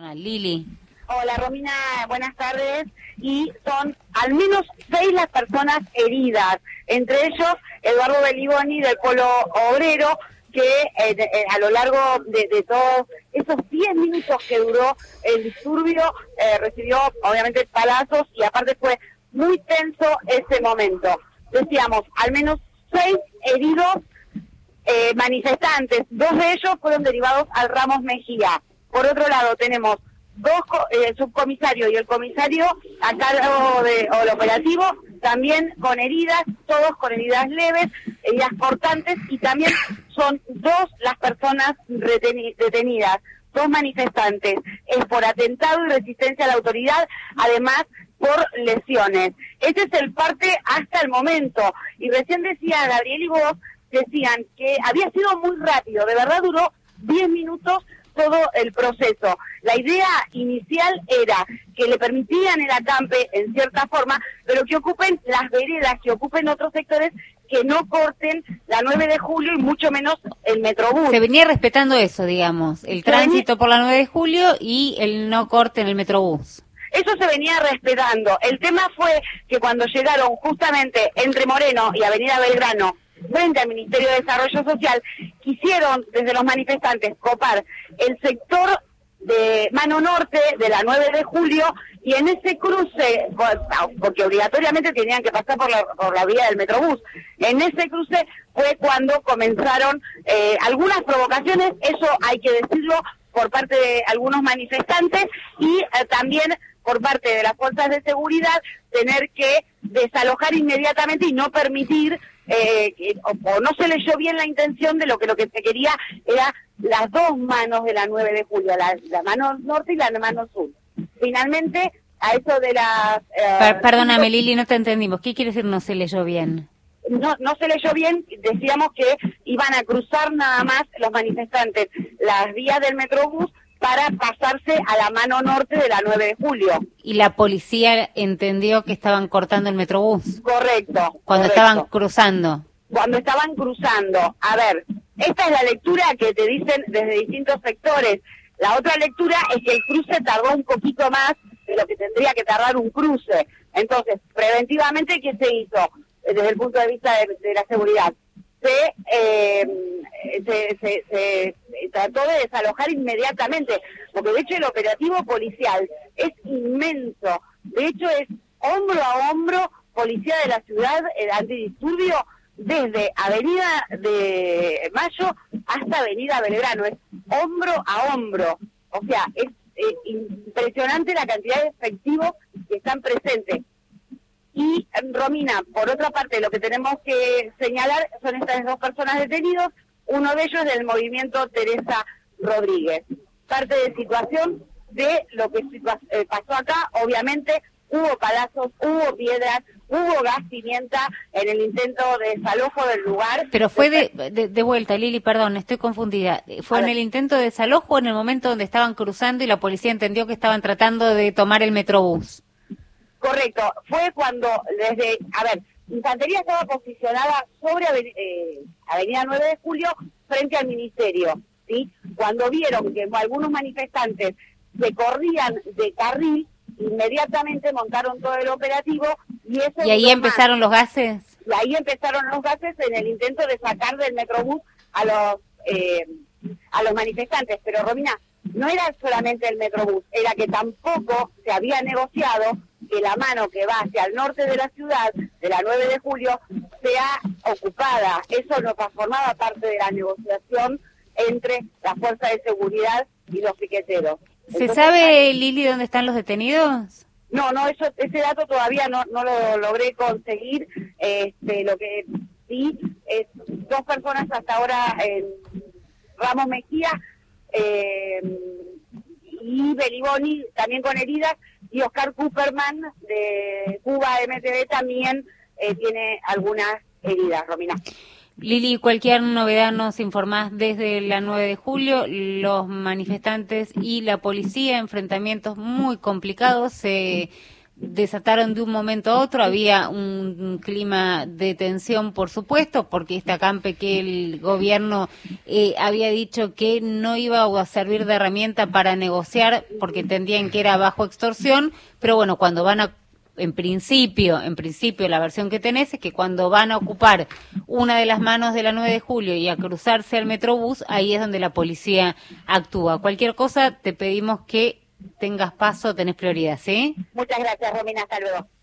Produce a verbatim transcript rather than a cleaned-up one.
Ah, Lili. Hola Romina, buenas tardes. Y son al menos seis las personas heridas, entre ellos Eduardo Beliboni del Polo Obrero, que eh, de, eh, a lo largo de, de todos esos diez minutos que duró el disturbio, eh, recibió obviamente palazos y aparte fue muy tenso ese momento. Decíamos, al menos seis heridos eh, manifestantes, dos de ellos fueron derivados al Ramos Mejía. Por otro lado tenemos dos, eh, el subcomisario y el comisario a cargo del de, operativo, también con heridas, todos con heridas leves, heridas cortantes, y también son dos las personas reteni detenidas, dos manifestantes, es por atentado y resistencia a la autoridad, además por lesiones. Ese es el parte hasta el momento, y recién decía Gabriel y vos, decían que había sido muy rápido, de verdad duró diez minutos todo el proceso. La idea inicial era que le permitían el acampe en cierta forma, pero que ocupen las veredas, que ocupen otros sectores, que no corten la nueve de julio y mucho menos el Metrobús. Se venía respetando eso, digamos, el tránsito por la nueve de julio y el no corte en el Metrobús. Eso se venía respetando. El tema fue que cuando llegaron justamente entre Moreno y Avenida Belgrano, frente al Ministerio de Desarrollo Social, quisieron desde los manifestantes copar el sector de mano norte de la nueve de julio, y en ese cruce, porque obligatoriamente tenían que pasar por la, por la vía del Metrobús, en ese cruce fue cuando comenzaron eh, algunas provocaciones, eso hay que decirlo, por parte de algunos manifestantes y eh, también por parte de las fuerzas de seguridad, tener que desalojar inmediatamente y no permitir Eh, que, o, o no se leyó bien la intención de lo que lo que se quería era las dos manos de la nueve de julio, la, la mano norte y la mano sur. Finalmente, a eso de las... Eh, per perdóname, cinco... Lili, no te entendimos. ¿Qué quiere decir no se leyó bien? No, no se leyó bien, decíamos que iban a cruzar nada más los manifestantes las vías del Metrobús para pasarse a la mano norte de la nueve de julio. ¿Y la policía entendió que estaban cortando el Metrobús? Correcto. Cuando correcto. estaban cruzando. Cuando estaban cruzando. A ver, esta es la lectura que te dicen desde distintos sectores. La otra lectura es que el cruce tardó un poquito más de lo que tendría que tardar un cruce. Entonces, preventivamente, ¿qué se hizo? Desde el punto de vista de, de la seguridad. Se, eh, se, se, se trató de desalojar inmediatamente, porque de hecho el operativo policial es inmenso, de hecho es hombro a hombro, policía de la ciudad, el antidisturbio, desde Avenida de Mayo hasta Avenida Belgrano, es hombro a hombro, o sea, es eh, impresionante la cantidad de efectivos que están presentes. Y, Romina, por otra parte, lo que tenemos que señalar son estas dos personas detenidas, uno de ellos del movimiento Teresa Rodríguez. Parte de situación de lo que pasó acá, obviamente, hubo palazos, hubo piedras, hubo gas pimienta en el intento de desalojo del lugar. Pero fue de, de, de vuelta, Lili, perdón, estoy confundida. ¿Fue en el intento de desalojo o en el momento donde estaban cruzando y la policía entendió que estaban tratando de tomar el Metrobús? Correcto, fue cuando desde, a ver, Infantería estaba posicionada sobre eh, Avenida nueve de julio frente al Ministerio, ¿sí? Cuando vieron que algunos manifestantes se corrían de carril, inmediatamente montaron todo el operativo y eso... ¿Y ahí empezaron los gases? Y ahí empezaron los gases en el intento de sacar del Metrobús a los, eh, a los manifestantes, pero Romina, no era solamente el Metrobús, era que tampoco se había negociado que la mano que va hacia el norte de la ciudad, de la nueve de julio, sea ocupada. Eso no formaba parte de la negociación entre la fuerza de seguridad y los piqueteros. ¿Se Entonces, sabe, hay... Lili, dónde están los detenidos? No, no, eso, ese dato todavía no, no lo logré conseguir. Este, lo que sí es dos personas hasta ahora en Ramos Mejía, eh, y Beliboni también con heridas, y Oscar Cooperman de Cuba M T V también eh, tiene algunas heridas, Romina. Lili, cualquier novedad nos informás desde la nueve de julio, los manifestantes y la policía, enfrentamientos muy complicados, se desataron de un momento a otro, había un clima de tensión, por supuesto, porque esta acampe que el gobierno eh, había dicho que no iba a servir de herramienta para negociar, porque entendían que era bajo extorsión, pero bueno, cuando van a En principio, en principio la versión que tenés es que cuando van a ocupar una de las manos de la nueve de julio y a cruzarse al Metrobús, ahí es donde la policía actúa. Cualquier cosa te pedimos que tengas paso, tenés prioridad, ¿sí? Muchas gracias, Romina, hasta luego.